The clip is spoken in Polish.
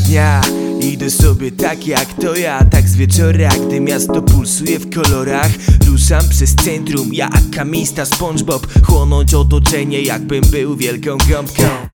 dnia idę sobie tak jak to ja, tak z wieczora, gdy miasto pulsuje w kolorach. Ruszam przez centrum jak kamista SpongeBob, chłonąć otoczenie jakbym był wielką gąbką.